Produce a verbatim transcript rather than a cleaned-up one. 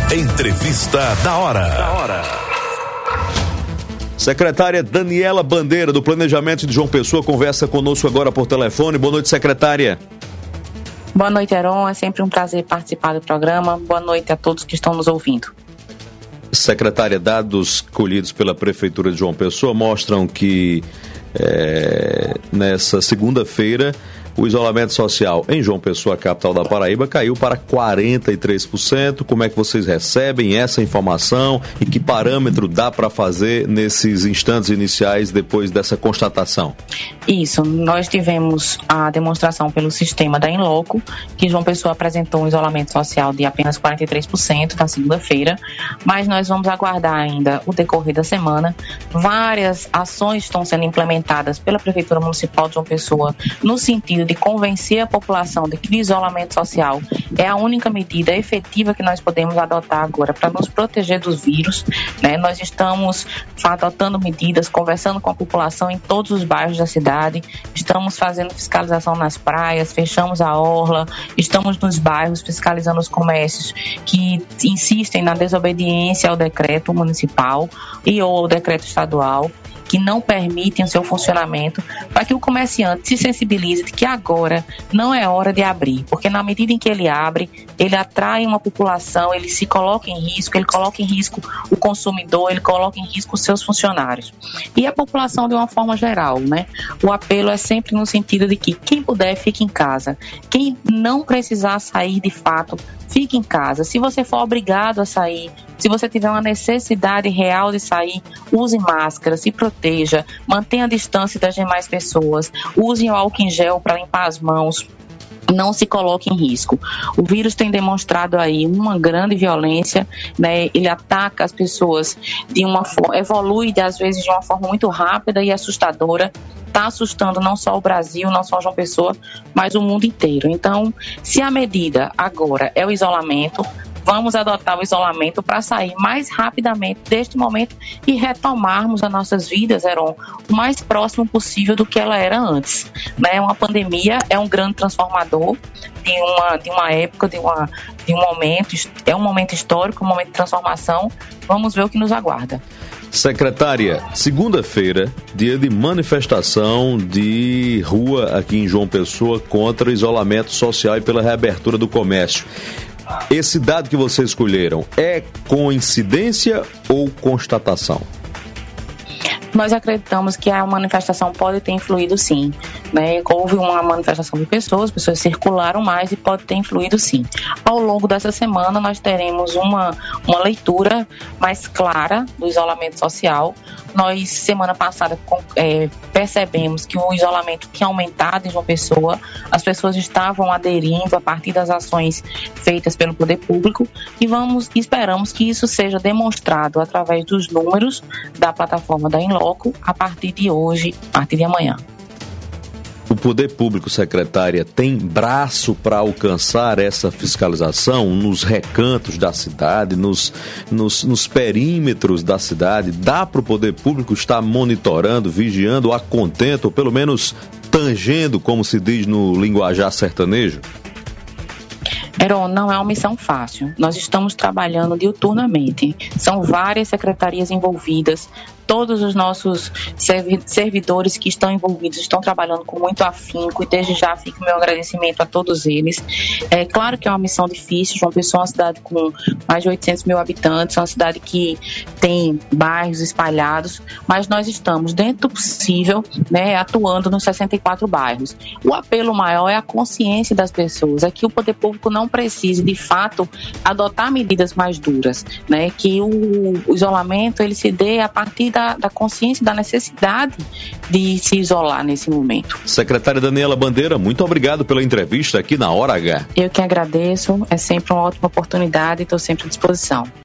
Entrevista da hora. Da hora. Secretária Daniela Bandeira, do Planejamento de João Pessoa, conversa conosco agora por telefone. Boa noite, secretária. Boa noite, Heron. É sempre um prazer participar do programa. Boa noite a todos que estão nos ouvindo. Secretária, dados colhidos pela Prefeitura de João Pessoa mostram que é, nessa segunda-feira o isolamento social em João Pessoa, capital da Paraíba, caiu para quarenta e três por cento. Como é que vocês recebem essa informação e que parâmetro dá para fazer nesses instantes iniciais depois dessa constatação? Isso, nós tivemos a demonstração pelo sistema da Inloco, que João Pessoa apresentou um isolamento social de apenas quarenta e três por cento na segunda-feira, mas nós vamos aguardar ainda o decorrer da semana. Várias ações estão sendo implementadas pela Prefeitura Municipal de João Pessoa no sentido de convencer a população de que o isolamento social é a única medida efetiva que nós podemos adotar agora para nos proteger dos vírus, né? Nós estamos adotando medidas, conversando com a população em todos os bairros da cidade, estamos fazendo fiscalização nas praias, fechamos a orla, estamos nos bairros fiscalizando os comércios que insistem na desobediência ao decreto municipal e ou ao decreto estadual, que não permitem o seu funcionamento, para que o comerciante se sensibilize de que agora não é hora de abrir, porque na medida em que ele abre, ele atrai uma população, ele se coloca em risco, ele coloca em risco o consumidor, ele coloca em risco os seus funcionários. E a população de uma forma geral, né? O apelo é sempre no sentido de que quem puder, fique em casa. Quem não precisar sair de fato, fique em casa. Se você for obrigado a sair, se você tiver uma necessidade real de sair, use máscara, se proteja, mantenha a distância das demais pessoas, use o álcool em gel para limpar as mãos, não se coloque em risco. O vírus tem demonstrado aí uma grande violência, né? Ele ataca as pessoas de uma forma, evolui às vezes de uma forma muito rápida e assustadora. Está assustando não só o Brasil, não só João Pessoa, mas o mundo inteiro. Então, se a medida agora é o isolamento, vamos adotar o isolamento para sair mais rapidamente deste momento e retomarmos as nossas vidas, Heron, o mais próximo possível do que ela era antes. Né? Uma pandemia é um grande transformador de uma, de uma época, de, uma, de um momento, é um momento histórico, um momento de transformação. Vamos ver o que nos aguarda. Secretária, segunda-feira, dia de manifestação de rua aqui em João Pessoa contra o isolamento social e pela reabertura do comércio. Esse dado que vocês escolheram é coincidência ou constatação? Nós acreditamos que a manifestação pode ter influído sim, né? Houve uma manifestação de pessoas, pessoas circularam mais e pode ter influído sim. Ao longo dessa semana nós teremos uma, uma leitura mais clara do isolamento social. Nós, semana passada, é, percebemos que o isolamento tinha aumentado em João Pessoa, as pessoas estavam aderindo a partir das ações feitas pelo poder público e vamos, esperamos que isso seja demonstrado através dos números da plataforma da Inloco a partir de hoje, a partir de amanhã. O poder público, secretária, tem braço para alcançar essa fiscalização nos recantos da cidade, nos, nos, nos perímetros da cidade? Dá para o poder público estar monitorando, vigiando a contento, ou pelo menos tangendo, como se diz no linguajar sertanejo? Heron, não é uma missão fácil. Nós estamos trabalhando diuturnamente. São várias secretarias envolvidas. Todos os nossos servidores que estão envolvidos estão trabalhando com muito afinco e desde já fica o meu agradecimento a todos eles. É claro que é uma missão difícil. João Pessoa é uma cidade com mais de oitocentos mil habitantes, é uma cidade que tem bairros espalhados, mas nós estamos, dentro do possível, né, atuando nos sessenta e quatro bairros. O apelo maior é a consciência das pessoas, é que o poder público não precise, de fato, adotar medidas mais duras, né, que o, o isolamento ele se dê a partir da Da, da consciência, da necessidade de se isolar nesse momento. Secretária Daniela Bandeira, muito obrigado pela entrevista aqui na Hora H. Eu que agradeço, é sempre uma ótima oportunidade e estou sempre à disposição.